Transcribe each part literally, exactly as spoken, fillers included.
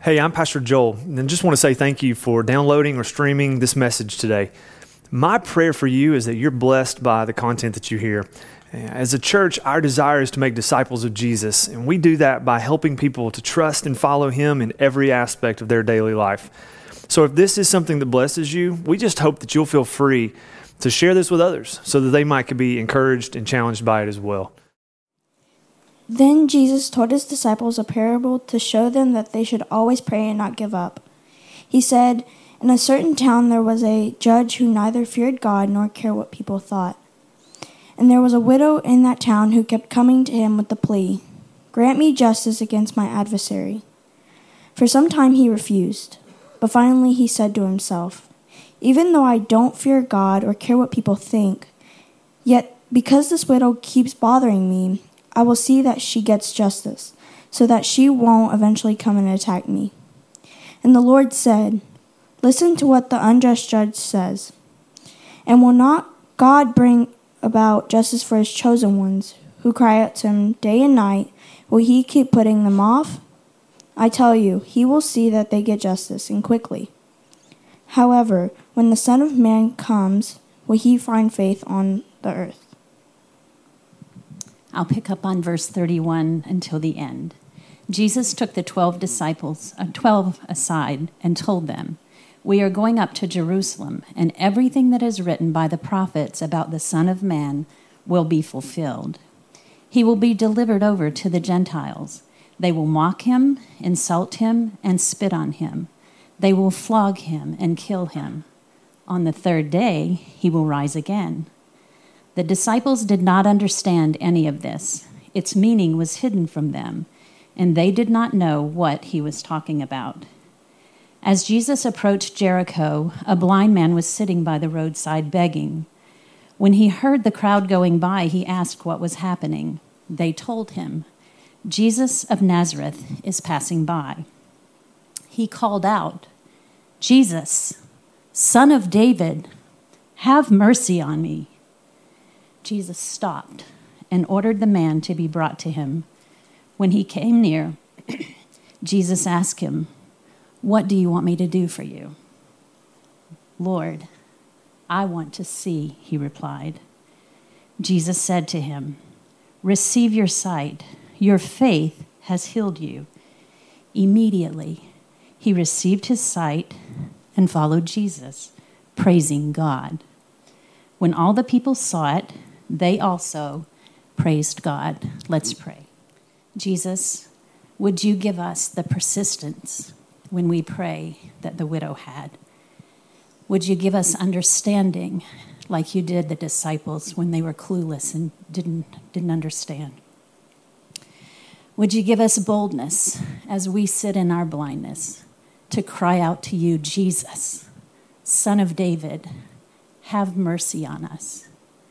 Hey, I'm Pastor Joel, and just want to say thank you for downloading or streaming this message today. My prayer for you is that you're blessed by the content that you hear. As a church, our desire is to make disciples of Jesus, and we do that by helping people to trust and follow Him in every aspect of their daily life. So if this is something that blesses you, we just hope that you'll feel free to share this with others so that they might be encouraged and challenged by it as well. Then Jesus told his disciples a parable to show them that they should always pray and not give up. He said, "In a certain town there was a judge who neither feared God nor cared what people thought. And there was a widow in that town who kept coming to him with the plea, 'Grant me justice against my adversary.' For some time he refused, but finally he said to himself, 'Even though I don't fear God or care what people think, yet because this widow keeps bothering me, I will see that she gets justice, so that she won't eventually come and attack me.' And the Lord said, 'Listen to what the unjust judge says. And will not God bring about justice for his chosen ones, who cry out to him day and night? Will he keep putting them off? I tell you, he will see that they get justice, and quickly. However, when the Son of Man comes, will he find faith on the earth?'" I'll pick up on verse thirty-one until the end. Jesus took the twelve disciples, uh, twelve aside, and told them, "We are going up to Jerusalem, and everything that is written by the prophets about the Son of Man will be fulfilled. He will be delivered over to the Gentiles. They will mock him, insult him, and spit on him. They will flog him and kill him. On the third day, he will rise again." The disciples did not understand any of this. Its meaning was hidden from them, and they did not know what he was talking about. As Jesus approached Jericho, a blind man was sitting by the roadside begging. When he heard the crowd going by, he asked what was happening. They told him, "Jesus of Nazareth is passing by." He called out, "Jesus, Son of David, have mercy on me." Jesus stopped and ordered the man to be brought to him. When he came near, Jesus asked him, "What do you want me to do for you?" "Lord, I want to see," he replied. Jesus said to him, "Receive your sight. Your faith has healed you." Immediately, he received his sight and followed Jesus, praising God. When all the people saw it, they also praised God. Let's pray. Jesus, would you give us the persistence when we pray that the widow had? Would you give us understanding like you did the disciples when they were clueless and didn't, didn't understand? Would you give us boldness as we sit in our blindness to cry out to you, Jesus, Son of David, have mercy on us,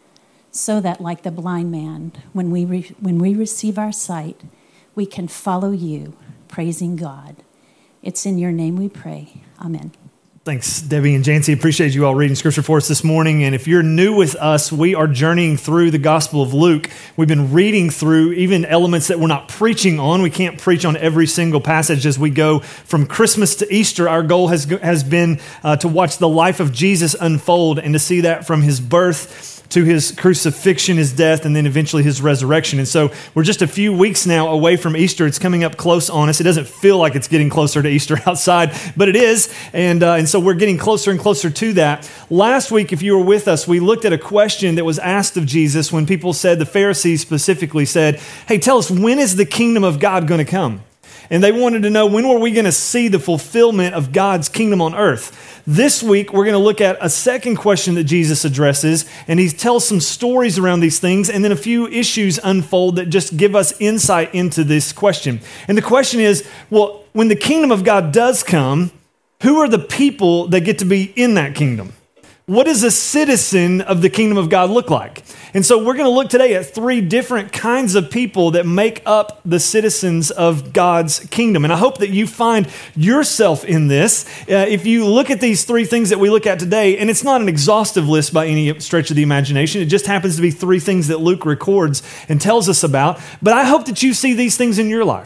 so that like the blind man, when we re- when we receive our sight, we can follow you, praising God. It's in your name we pray. Amen. Thanks, Debbie and Jancy. Appreciate you all reading scripture for us this morning. And if you're new with us, we are journeying through the Gospel of Luke. We've been reading through even elements that we're not preaching on. We can't preach on every single passage as we go from Christmas to Easter. Our goal has has been uh, to watch the life of Jesus unfold and to see that from his birth to his crucifixion, his death, and then eventually his resurrection. And so we're just a few weeks now away from Easter. It's coming up close on us. It doesn't feel like it's getting closer to Easter outside, but it is. And, uh, and so we're getting closer and closer to that. Last week, if you were with us, we looked at a question that was asked of Jesus when people said, the Pharisees specifically said, "Hey, tell us, when is the kingdom of God going to come?" And they wanted to know, when were we going to see the fulfillment of God's kingdom on earth? This week, we're going to look at a second question that Jesus addresses, and he tells some stories around these things, and then a few issues unfold that just give us insight into this question. And the question is, well, when the kingdom of God does come, who are the people that get to be in that kingdom? What does a citizen of the kingdom of God look like? And so we're going to look today at three different kinds of people that make up the citizens of God's kingdom. And I hope that you find yourself in this. Uh, if you look at these three things that we look at today, and it's not an exhaustive list by any stretch of the imagination, it just happens to be three things that Luke records and tells us about. But I hope that you see these things in your life.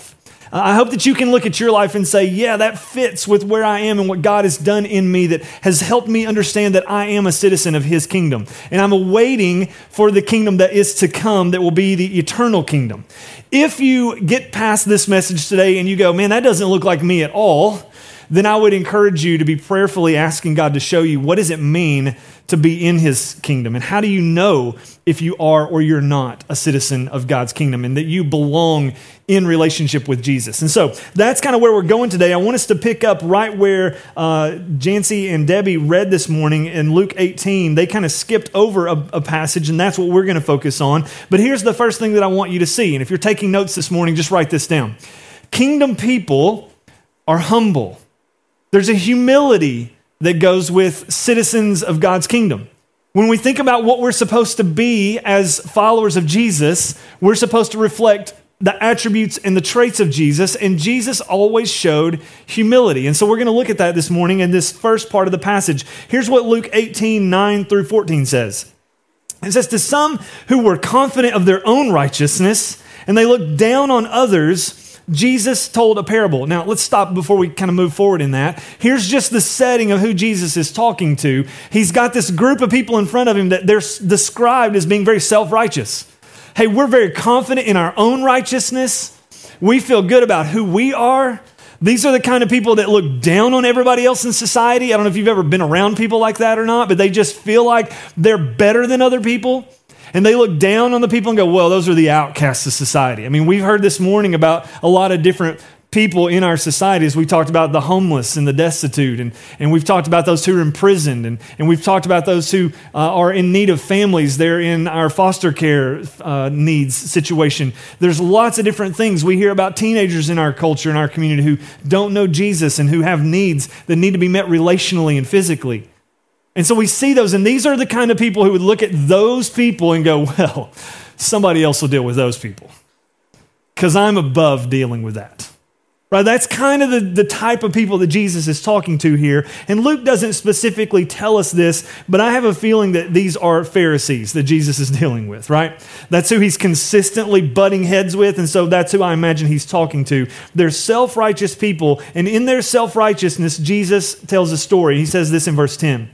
I hope that you can look at your life and say, yeah, that fits with where I am and what God has done in me that has helped me understand that I am a citizen of his kingdom. And I'm awaiting for the kingdom that is to come that will be the eternal kingdom. If you get past this message today and you go, man, that doesn't look like me at all, then I would encourage you to be prayerfully asking God to show you what does it mean to be in his kingdom, and how do you know if you are or you're not a citizen of God's kingdom and that you belong in relationship with Jesus. And so that's kind of where we're going today. I want us to pick up right where uh, Jancy and Debbie read this morning in Luke eighteen. They kind of skipped over a, a passage, and that's what we're going to focus on. But here's the first thing that I want you to see, and if you're taking notes this morning, just write this down. Kingdom people are humble. There's a humility that goes with citizens of God's kingdom. When we think about what we're supposed to be as followers of Jesus, we're supposed to reflect the attributes and the traits of Jesus, and Jesus always showed humility. And so we're going to look at that this morning in this first part of the passage. Here's what Luke eighteen, nine through fourteen says. It says, to some who were confident of their own righteousness, and they looked down on others, Jesus told a parable. Now, let's stop before we kind of move forward in that. Here's just the setting of who Jesus is talking to. He's got this group of people in front of him that they're described as being very self-righteous. Hey, we're very confident in our own righteousness. We feel good about who we are. These are the kind of people that look down on everybody else in society. I don't know if you've ever been around people like that or not, but they just feel like they're better than other people. And they look down on the people and go, well, those are the outcasts of society. I mean, we've heard this morning about a lot of different people in our societies. We talked about the homeless and the destitute, and, and we've talked about those who are imprisoned, and, and we've talked about those who uh, are in need of families. They're in our foster care uh, needs situation. There's lots of different things. We hear about teenagers in our culture, in our community, who don't know Jesus and who have needs that need to be met relationally and physically. And so we see those, and these are the kind of people who would look at those people and go, well, somebody else will deal with those people because I'm above dealing with that. Right? That's kind of the, the type of people that Jesus is talking to here. And Luke doesn't specifically tell us this, but I have a feeling that these are Pharisees that Jesus is dealing with, right? That's who he's consistently butting heads with, and so that's who I imagine he's talking to. They're self-righteous people, and in their self-righteousness, Jesus tells a story. He says this in verse ten.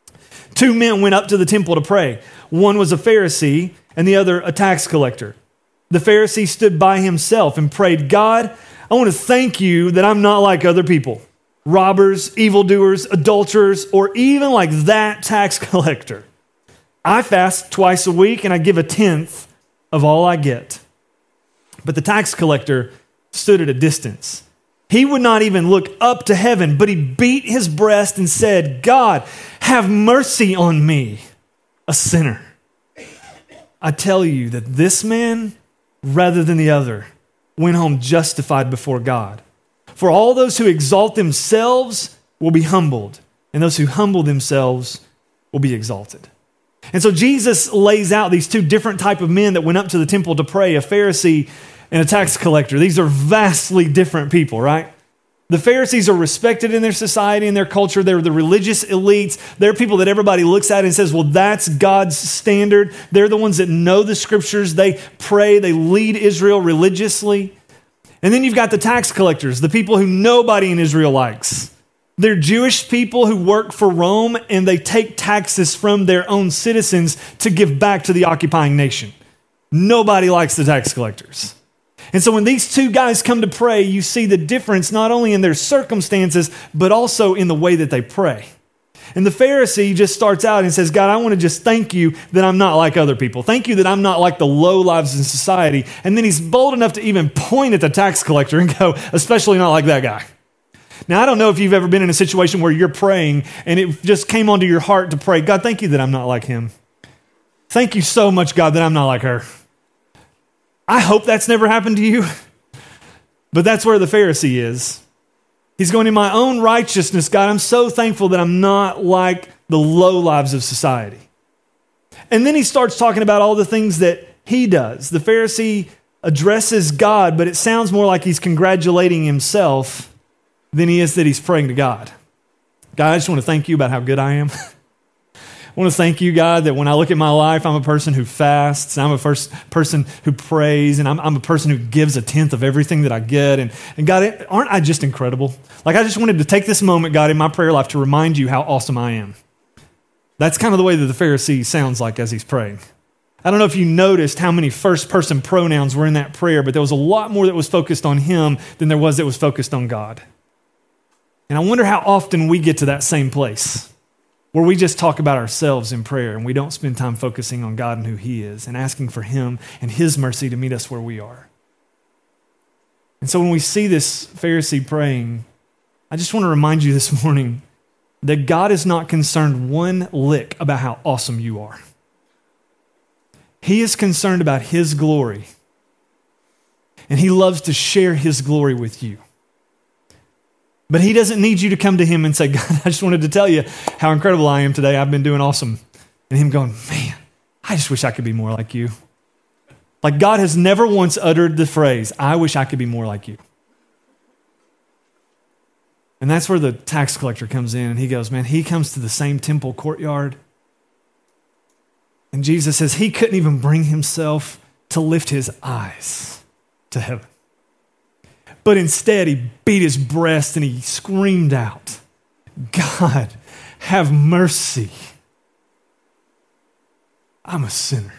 Two men went up to the temple to pray. One was a Pharisee, and the other a tax collector. The Pharisee stood by himself and prayed, God, I want to thank you that I'm not like other people, robbers, evildoers, adulterers, or even like that tax collector. I fast twice a week and I give a tenth of all I get. But the tax collector stood at a distance. He would not even look up to heaven, but he beat his breast and said, God, have mercy on me, a sinner. I tell you that this man, rather than the other, went home justified before God. For all those who exalt themselves will be humbled, and those who humble themselves will be exalted. And so Jesus lays out these two different type of men that went up to the temple to pray, a Pharisee and a tax collector. These are vastly different people, right? The Pharisees are respected in their society and their culture. They're the religious elites. They're people that everybody looks at and says, well, that's God's standard. They're the ones that know the scriptures. They pray. They lead Israel religiously. And then you've got the tax collectors, the people who nobody in Israel likes. They're Jewish people who work for Rome, and they take taxes from their own citizens to give back to the occupying nation. Nobody likes the tax collectors. And so when these two guys come to pray, you see the difference not only in their circumstances, but also in the way that they pray. And the Pharisee just starts out and says, God, I want to just thank you that I'm not like other people. Thank you that I'm not like the low lives in society. And then he's bold enough to even point at the tax collector and go, especially not like that guy. Now, I don't know if you've ever been in a situation where you're praying and it just came onto your heart to pray, God, thank you that I'm not like him. Thank you so much, God, that I'm not like her. I hope that's never happened to you, but that's where the Pharisee is. He's going, in my own righteousness, God, I'm so thankful that I'm not like the low lives of society. And then he starts talking about all the things that he does. The Pharisee addresses God, but it sounds more like he's congratulating himself than he is that he's praying to God. God, I just want to thank you about how good I am. I want to thank you, God, that when I look at my life, I'm a person who fasts. I'm a first person who prays, and I'm, I'm a person who gives a tenth of everything that I get. And, and God, aren't I just incredible? Like, I just wanted to take this moment, God, in my prayer life to remind you how awesome I am. That's kind of the way that the Pharisee sounds like as he's praying. I don't know if you noticed how many first-person pronouns were in that prayer, but there was a lot more that was focused on him than there was that was focused on God. And I wonder how often we get to that same place, where we just talk about ourselves in prayer and we don't spend time focusing on God and who he is and asking for him and his mercy to meet us where we are. And so when we see this Pharisee praying, I just want to remind you this morning that God is not concerned one lick about how awesome you are. He is concerned about his glory, and he loves to share his glory with you. But he doesn't need you to come to him and say, God, I just wanted to tell you how incredible I am today. I've been doing awesome. And him going, man, I just wish I could be more like you. Like, God has never once uttered the phrase, I wish I could be more like you. And that's where the tax collector comes in, and he goes, man, he comes to the same temple courtyard. And Jesus says he couldn't even bring himself to lift his eyes to heaven. But instead, he beat his breast and he screamed out, God, have mercy. I'm a sinner.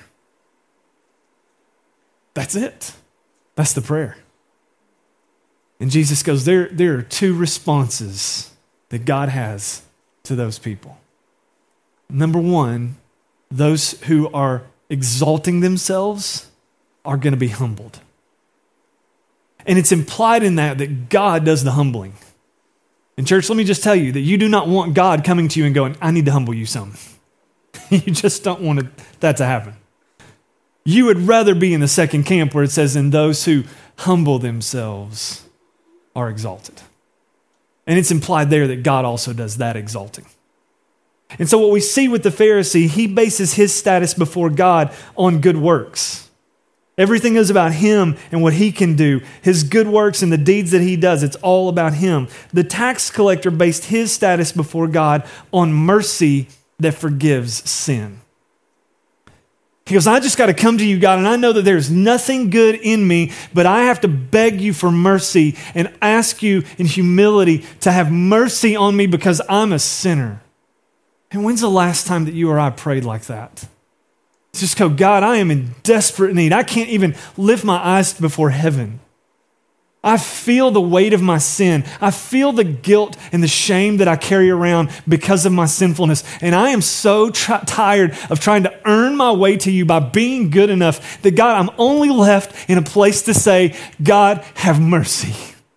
That's it. That's the prayer. And Jesus goes, there, there are two responses that God has to those people. Number one, those who are exalting themselves are going to be humbled. And it's implied in that that God does the humbling. And church, let me just tell you that you do not want God coming to you and going, I need to humble you some. You just don't want it, that to happen. You would rather be in the second camp where it says, and those who humble themselves are exalted. And it's implied there that God also does that exalting. And so what we see with the Pharisee, he bases his status before God on good works. Everything is about him and what he can do. His good works and the deeds that he does, it's all about him. The tax collector based his status before God on mercy that forgives sin. He goes, I just got to come to you, God, and I know that there's nothing good in me, but I have to beg you for mercy and ask you in humility to have mercy on me because I'm a sinner. And when's the last time that you or I prayed like that? Just go, God, I am in desperate need. I can't even lift my eyes before heaven. I feel the weight of my sin. I feel the guilt and the shame that I carry around because of my sinfulness. And I am so tr- tired of trying to earn my way to you by being good enough that, God, I'm only left in a place to say, God, have mercy.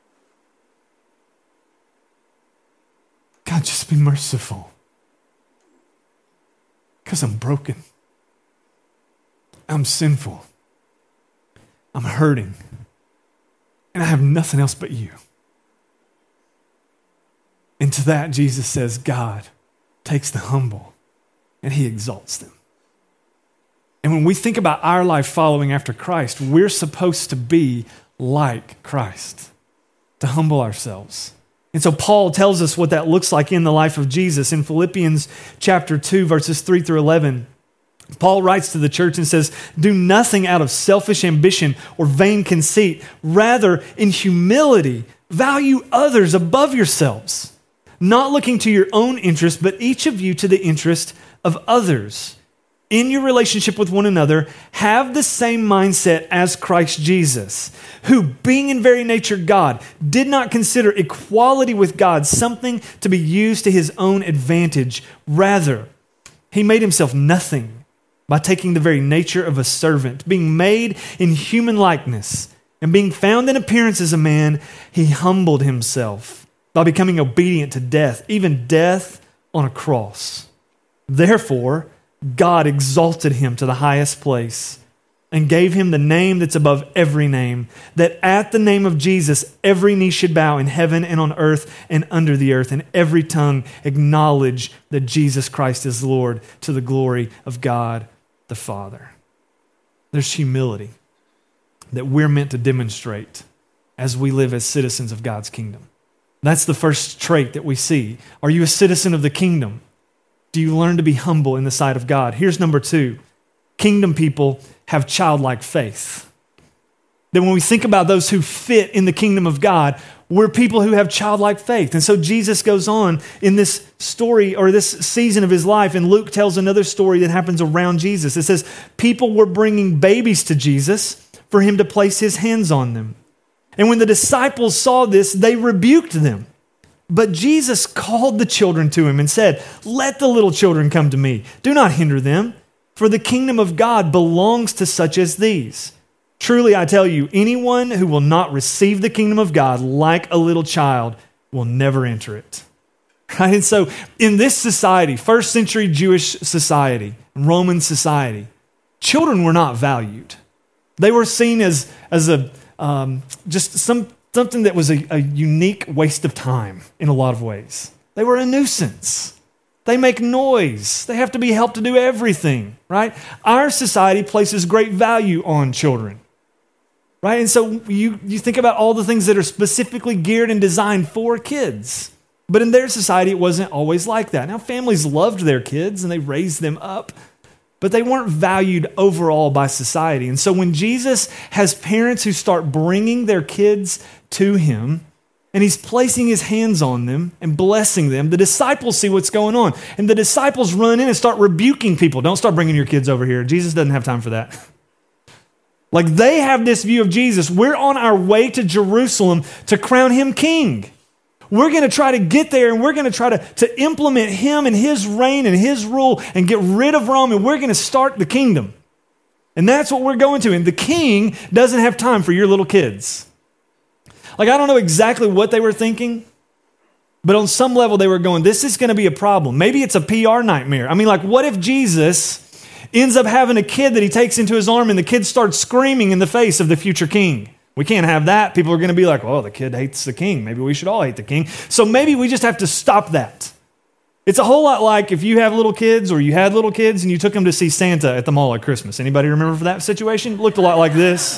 God, just be merciful. Because I'm broken. I'm sinful. I'm hurting. And I have nothing else but you. And to that, Jesus says, God takes the humble and he exalts them. And when we think about our life following after Christ, we're supposed to be like Christ, to humble ourselves. And so Paul tells us what that looks like in the life of Jesus. In Philippians chapter two, verses three through eleven, Paul writes to the church and says, do nothing out of selfish ambition or vain conceit. Rather, in humility, value others above yourselves, not looking to your own interest, but each of you to the interest of others. In your relationship with one another, have the same mindset as Christ Jesus, who, being in very nature God, did not consider equality with God something to be used to his own advantage. Rather, he made himself nothing by taking the very nature of a servant, being made in human likeness, and being found in appearance as a man, he humbled himself by becoming obedient to death, even death on a cross. Therefore, God exalted him to the highest place and gave him the name that's above every name, that at the name of Jesus, every knee should bow in heaven and on earth and under the earth, and every tongue acknowledge that Jesus Christ is Lord, to the glory of God the Father. There's humility that we're meant to demonstrate as we live as citizens of God's kingdom. That's the first trait that we see. Are you a citizen of the kingdom? Do you learn to be humble in the sight of God? Here's number two. Kingdom people have childlike faith. That when we think about those who fit in the kingdom of God, we're people who have childlike faith. And so Jesus goes on in this story or this season of his life, and Luke tells another story that happens around Jesus. It says, people were bringing babies to Jesus for him to place his hands on them. And when the disciples saw this, they rebuked them. But Jesus called the children to him and said, let the little children come to me. Do not hinder them, for the kingdom of God belongs to such as these. Truly, I tell you, anyone who will not receive the kingdom of God like a little child will never enter it. Right? And so in this society, first century Jewish society, Roman society, children were not valued. They were seen as, as a um, just some something that was a, a unique waste of time in a lot of ways. They were a nuisance. They make noise. They have to be helped to do everything, right? Our society places great value on children. Right? And so you, you think about all the things that are specifically geared and designed for kids. But in their society, it wasn't always like that. Now, families loved their kids and they raised them up, but they weren't valued overall by society. And so when Jesus has parents who start bringing their kids to him, and he's placing his hands on them and blessing them, the disciples see what's going on. And the disciples run in and start rebuking people. Don't start bringing your kids over here. Jesus doesn't have time for that. Like they have this view of Jesus. We're on our way to Jerusalem to crown him king. We're going to try to get there and we're going to try to, to implement him and his reign and his rule and get rid of Rome, and we're going to start the kingdom. And that's what we're going to. And the king doesn't have time for your little kids. Like, I don't know exactly what they were thinking, but on some level they were going, this is going to be a problem. Maybe it's a P R nightmare. I mean, like, what if Jesus ends up having a kid that he takes into his arm and the kid starts screaming in the face of the future king? We can't have that. People are going to be like, oh, the kid hates the king. Maybe we should all hate the king. So maybe we just have to stop that. It's a whole lot like if you have little kids or you had little kids and you took them to see Santa at the mall at Christmas. Anybody remember for that situation? It looked a lot like this.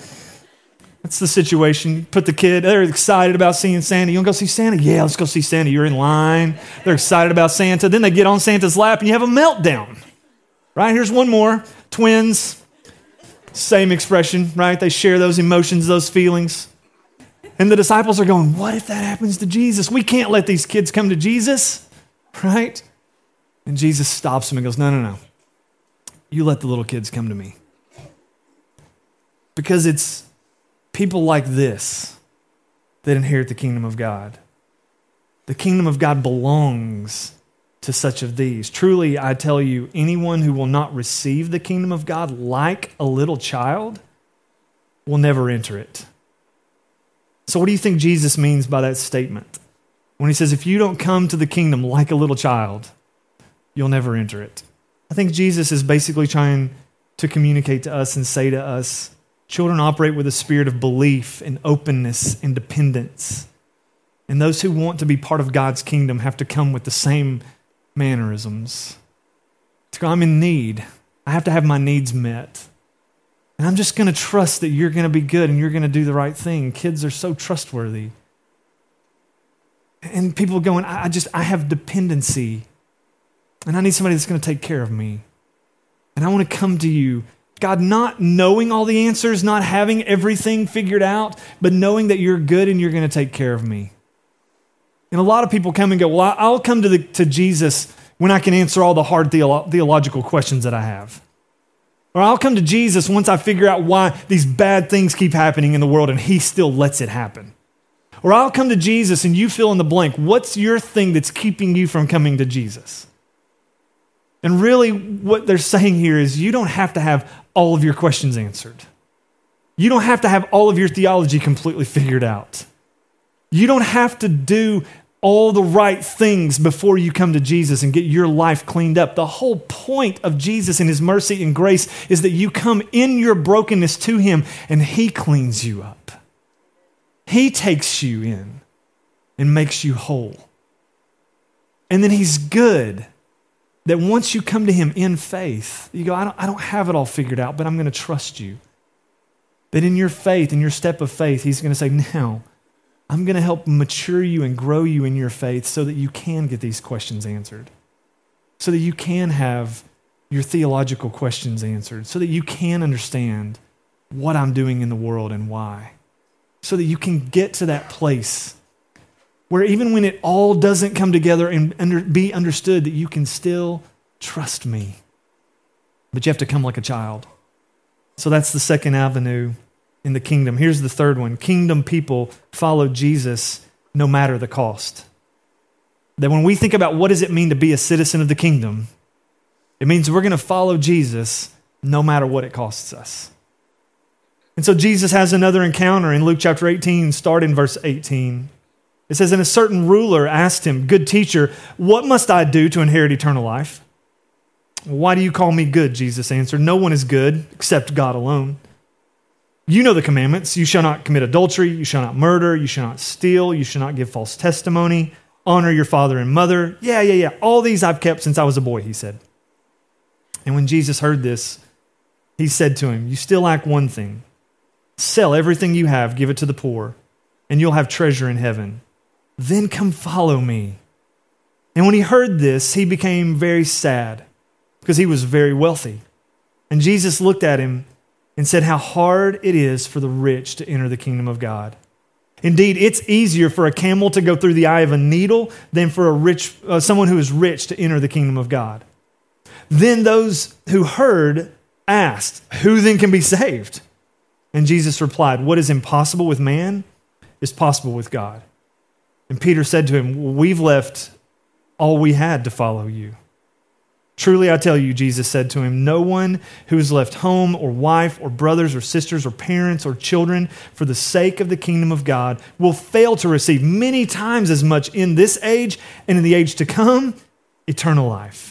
That's the situation. You put the kid, they're excited about seeing Santa. You want to go see Santa? Yeah, let's go see Santa. You're in line. They're excited about Santa. Then they get on Santa's lap and you have a meltdown. Right? Here's one more. Twins. Same expression, right? They share those emotions, those feelings. And the disciples are going, what if that happens to Jesus? We can't let these kids come to Jesus, right? And Jesus stops them and goes, no, no, no. You let the little kids come to me. Because it's people like this that inherit the kingdom of God. The kingdom of God belongs to such of these. Truly, I tell you, anyone who will not receive the kingdom of God like a little child will never enter it. So what do you think Jesus means by that statement? When he says, if you don't come to the kingdom like a little child, you'll never enter it. I think Jesus is basically trying to communicate to us and say to us, children operate with a spirit of belief and openness and dependence. And those who want to be part of God's kingdom have to come with the same mannerisms. To go, I'm in need. I have to have my needs met. And I'm just going to trust that you're going to be good and you're going to do the right thing. Kids are so trustworthy. And people going, I just, I have dependency. And I need somebody that's going to take care of me. And I want to come to you, God, not knowing all the answers, not having everything figured out, but knowing that you're good and you're going to take care of me. And a lot of people come and go, well, I'll come to, the, to Jesus when I can answer all the hard theolo- theological questions that I have. Or I'll come to Jesus once I figure out why these bad things keep happening in the world and he still lets it happen. Or I'll come to Jesus and you fill in the blank. What's your thing that's keeping you from coming to Jesus? And really what they're saying here is you don't have to have all of your questions answered. You don't have to have all of your theology completely figured out. You don't have to do all the right things before you come to Jesus and get your life cleaned up. The whole point of Jesus and his mercy and grace is that you come in your brokenness to him and he cleans you up. He takes you in and makes you whole. And then he's good that once you come to him in faith, you go, I don't, I don't have it all figured out, but I'm going to trust you. That in your faith, in your step of faith, he's going to say, now, I'm going to help mature you and grow you in your faith so that you can get these questions answered. so that you can have your theological questions answered, so that you can understand what I'm doing in the world and why, so that you can get to that place where even when it all doesn't come together and under, be understood, that you can still trust me. But you have to come like a child. So that's the second avenue in the kingdom. Here's the third one. Kingdom people follow Jesus no matter the cost. That when we think about what does it mean to be a citizen of the kingdom, it means we're going to follow Jesus no matter what it costs us. And so Jesus has another encounter in Luke chapter eighteen, start in verse eighteen. It says, and a certain ruler asked him, good teacher, what must I do to inherit eternal life? Why do you call me good? Jesus answered, no one is good except God alone. You know the commandments. You shall not commit adultery. You shall not murder. You shall not steal. You shall not give false testimony. Honor your father and mother. Yeah, yeah, yeah. All these I've kept since I was a boy, he said. And when Jesus heard this, he said to him, you still lack one thing. Sell everything you have, give it to the poor, and you'll have treasure in heaven. Then come follow me. And when he heard this, he became very sad because he was very wealthy. And Jesus looked at him and said, how hard it is for the rich to enter the kingdom of God. Indeed, it's easier for a camel to go through the eye of a needle than for a rich, uh, someone who is rich to enter the kingdom of God. Then those who heard asked, who then can be saved? And Jesus replied, what is impossible with man is possible with God. And Peter said to him, well, we've left all we had to follow you. Truly, I tell you, Jesus said to him, no one who has left home or wife or brothers or sisters or parents or children for the sake of the kingdom of God will fail to receive many times as much in this age and in the age to come, eternal life.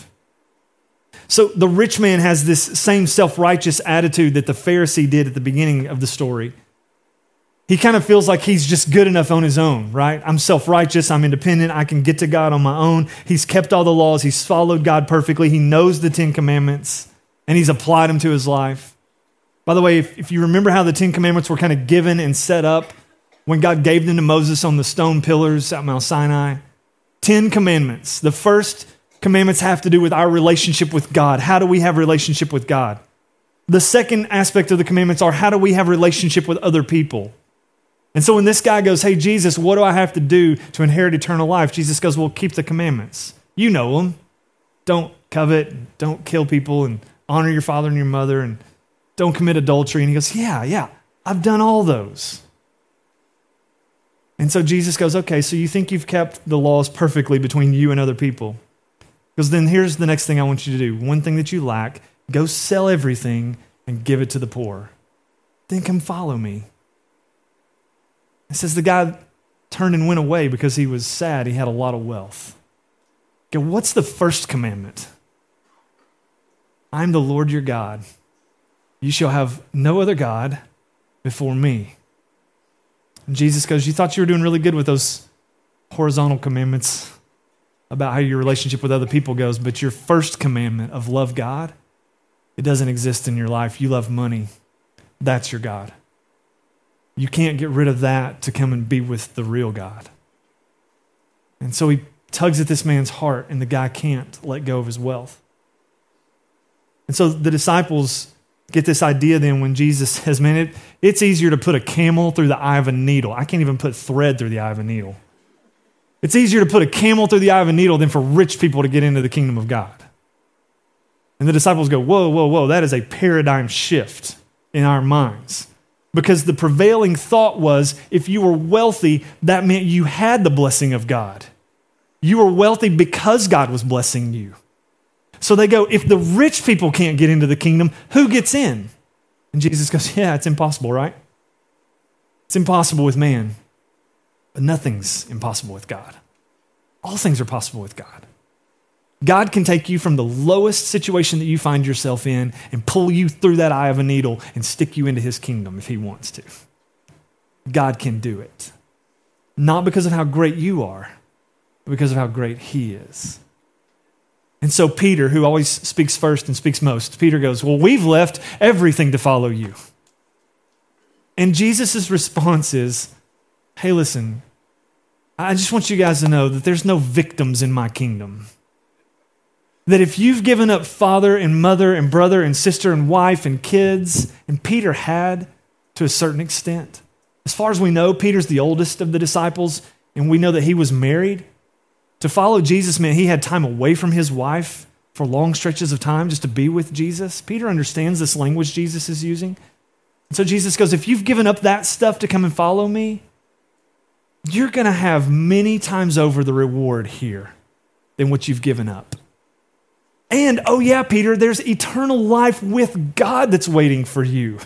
So the rich man has this same self-righteous attitude that the Pharisee did at the beginning of the story. He kind of feels like he's just good enough on his own, right? I'm self-righteous, I'm independent, I can get to God on my own. He's kept all the laws, he's followed God perfectly, he knows the Ten Commandments, and he's applied them to his life. By the way, if, if you remember how the Ten Commandments were kind of given and set up when God gave them to Moses on the stone pillars at Mount Sinai, Ten Commandments. The first commandments have to do with our relationship with God. How do we have a relationship with God? The second aspect of the commandments are how do we have a relationship with other people? And so when this guy goes, hey, Jesus, what do I have to do to inherit eternal life? Jesus goes, well, keep the commandments. You know them. Don't covet, don't kill people, and honor your father and your mother, and don't commit adultery. And he goes, yeah, yeah, I've done all those. And so Jesus goes, okay, so you think you've kept the laws perfectly between you and other people? Because then here's the next thing I want you to do. One thing that you lack, go sell everything and give it to the poor. Then come follow me. It says the guy turned and went away because he was sad. He had a lot of wealth. Okay, what's the first commandment? I'm the Lord your God. You shall have no other God before me. And Jesus goes, you thought you were doing really good with those horizontal commandments about how your relationship with other people goes, but your first commandment of love God, it doesn't exist in your life. You love money. That's your God. You can't get rid of that to come and be with the real God. And so he tugs at this man's heart, and the guy can't let go of his wealth. And so the disciples get this idea then when Jesus says, man, it, it's easier to put a camel through the eye of a needle. I can't even put thread through the eye of a needle. It's easier to put a camel through the eye of a needle than for rich people to get into the kingdom of God. And the disciples go, whoa, whoa, whoa, that is a paradigm shift in our minds. Because the prevailing thought was if you were wealthy, that meant you had the blessing of God. You were wealthy because God was blessing you. So they go, if the rich people can't get into the kingdom, who gets in? And Jesus goes, yeah, it's impossible, right? It's impossible with man, but nothing's impossible with God. All things are possible with God. God can take you from the lowest situation that you find yourself in and pull you through that eye of a needle and stick you into his kingdom if he wants to. God can do it. Not because of how great you are, but because of how great he is. And so Peter, who always speaks first and speaks most, Peter goes, well, we've left everything to follow you. And Jesus' response is, hey, listen, I just want you guys to know that there's no victims in my kingdom. that if you've given up father and mother and brother and sister and wife and kids, and Peter had to a certain extent. As far as we know, Peter's the oldest of the disciples, and we know that he was married. To follow Jesus meant he had time away from his wife for long stretches of time just to be with Jesus. Peter understands this language Jesus is using. And so Jesus goes, if you've given up that stuff to come and follow me, you're going to have many times over the reward here than what you've given up. And, oh yeah, Peter, there's eternal life with God that's waiting for you.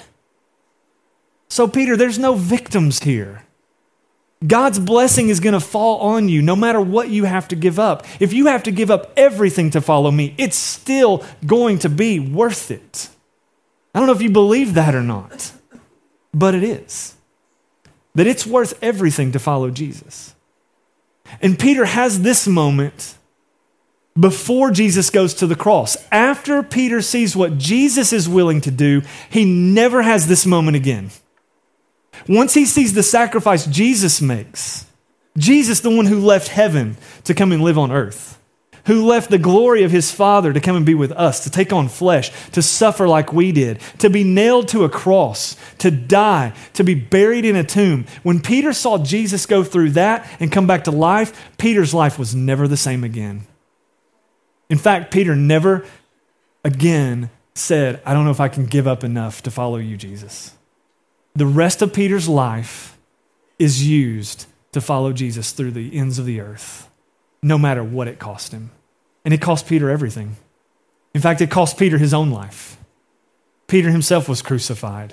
So, Peter, there's no victims here. God's blessing is going to fall on you no matter what you have to give up. If you have to give up everything to follow me, it's still going to be worth it. I don't know if you believe that or not, but it is. That it's worth everything to follow Jesus. And Peter has this moment before Jesus goes to the cross. After Peter sees what Jesus is willing to do, he never has this moment again. Once he sees the sacrifice Jesus makes, Jesus, the one who left heaven to come and live on earth, who left the glory of his Father to come and be with us, to take on flesh, to suffer like we did, to be nailed to a cross, to die, to be buried in a tomb. When Peter saw Jesus go through that and come back to life, Peter's life was never the same again. In fact, Peter never again said, I don't know if I can give up enough to follow you, Jesus. The rest of Peter's life is used to follow Jesus through the ends of the earth, no matter what it cost him. And it cost Peter everything. In fact, it cost Peter his own life. Peter himself was crucified.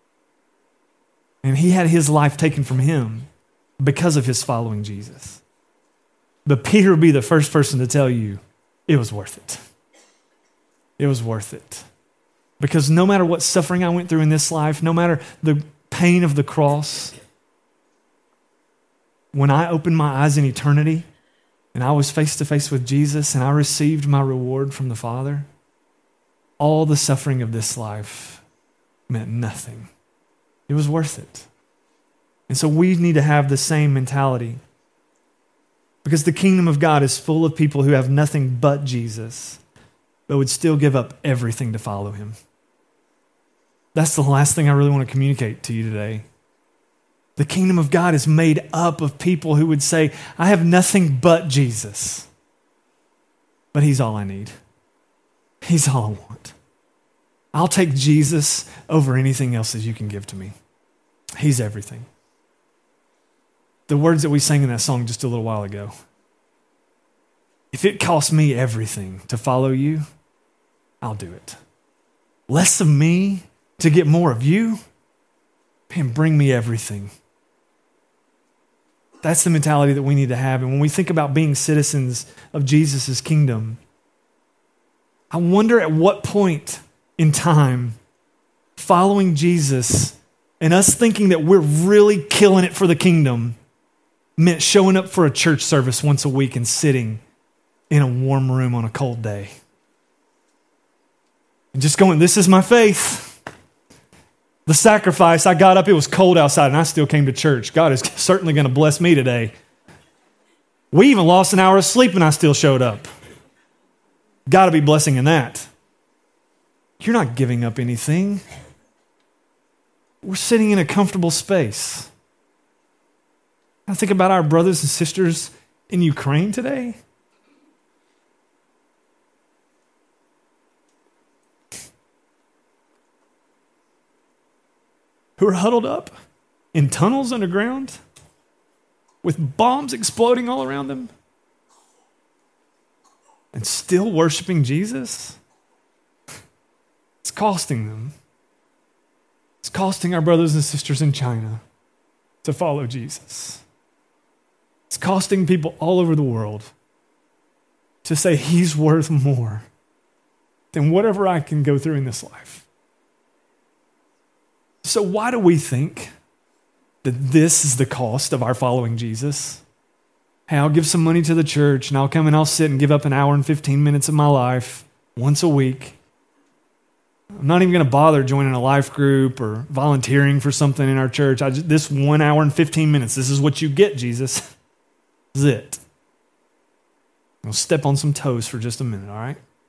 And he had his life taken from him because of his following Jesus. But Peter would be the first person to tell you it was worth it. It was worth it. Because no matter what suffering I went through in this life, no matter the pain of the cross, when I opened my eyes in eternity and I was face to face with Jesus and I received my reward from the Father, all the suffering of this life meant nothing. It was worth it. And so we need to have the same mentality, because the kingdom of God is full of people who have nothing but Jesus, but would still give up everything to follow him. That's the last thing I really want to communicate to you today. The kingdom of God is made up of people who would say, I have nothing but Jesus, but he's all I need. He's all I want. I'll take Jesus over anything else that you can give to me. He's everything. The words that we sang in that song just a little while ago. If it costs me everything to follow you, I'll do it. Less of me to get more of you, and bring me everything. That's the mentality that we need to have. And when we think about being citizens of Jesus' kingdom, I wonder at what point in time following Jesus and us thinking that we're really killing it for the kingdom meant showing up for a church service once a week and sitting in a warm room on a cold day. And just going, this is my faith. The sacrifice, I got up, it was cold outside, and I still came to church. God is certainly going to bless me today. We even lost an hour of sleep, and I still showed up. Got to be blessing in that. You're not giving up anything. We're sitting in a comfortable space. I think about our brothers and sisters in Ukraine today. Who are huddled up in tunnels underground with bombs exploding all around them and still worshiping Jesus. It's costing them. It's costing our brothers and sisters in China to follow Jesus. It's costing people all over the world to say he's worth more than whatever I can go through in this life. So why do we think that this is the cost of our following Jesus? Hey, I'll give some money to the church and I'll come and I'll sit and give up an hour and fifteen minutes of my life once a week. I'm not even going to bother joining a life group or volunteering for something in our church. I just, this one hour and fifteen minutes, this is what you get, Jesus. This is it. I'll step on some toes for just a minute, all right?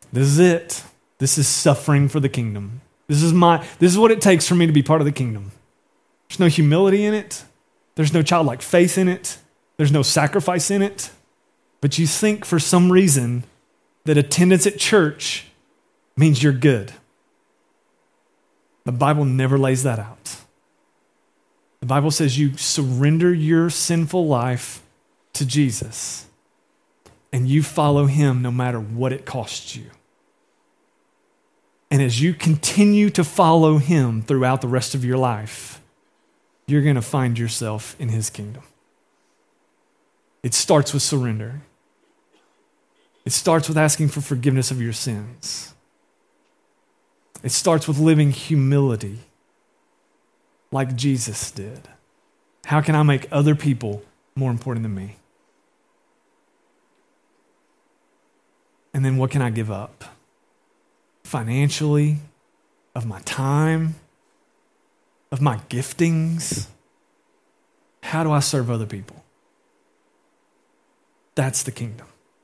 This is it. This is suffering for the kingdom. This is my, this is what it takes for me to be part of the kingdom. There's no humility in it. There's no childlike faith in it. There's no sacrifice in it. But you think for some reason that attendance at church means you're good. The Bible never lays that out. The Bible says you surrender your sinful life to Jesus and you follow him no matter what it costs you. And as you continue to follow him throughout the rest of your life, you're going to find yourself in his kingdom. It starts with surrender. It starts with asking for forgiveness of your sins. It starts with living humility like Jesus did. How can I make other people more important than me? And then what can I give up? Financially, of my time, of my giftings. How do I serve other people? That's the kingdom.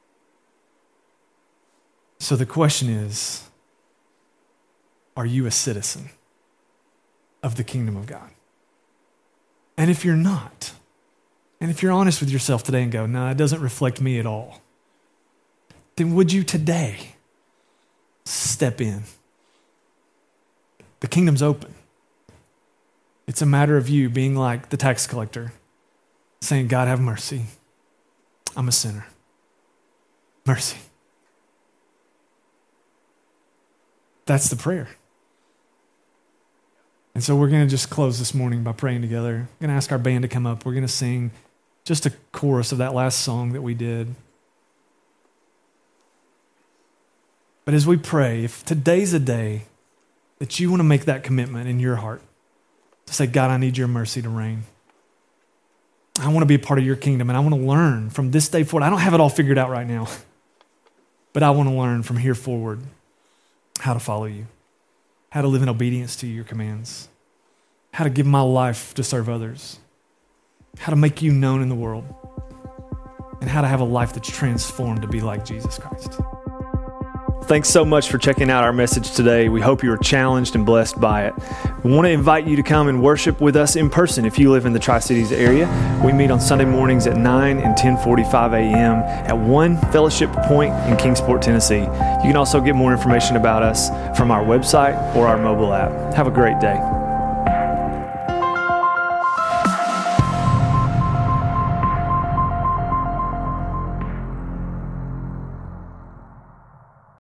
So the question is, are you a citizen of the kingdom of God? And if you're not, and if you're honest with yourself today and go, no, it doesn't reflect me at all, then would you today step in? The kingdom's open. It's a matter of you being like the tax collector, saying, God, have mercy. I'm a sinner. Mercy. That's the prayer. And so we're going to just close this morning by praying together. I'm going to ask our band to come up. We're going to sing just a chorus of that last song that we did. But as we pray, if today's a day that you want to make that commitment in your heart, to say, God, I need your mercy to reign. I want to be a part of your kingdom, and I want to learn from this day forward. I don't have it all figured out right now, but I want to learn from here forward how to follow you, how to live in obedience to your commands, how to give my life to serve others, how to make you known in the world, and how to have a life that's transformed to be like Jesus Christ. Thanks so much for checking out our message today. We hope you were challenged and blessed by it. We want to invite you to come and worship with us in person if you live in the Tri-Cities area. We meet on Sunday mornings at nine and ten forty-five a.m. at One Fellowship Point in Kingsport, Tennessee. You can also get more information about us from our website or our mobile app. Have a great day.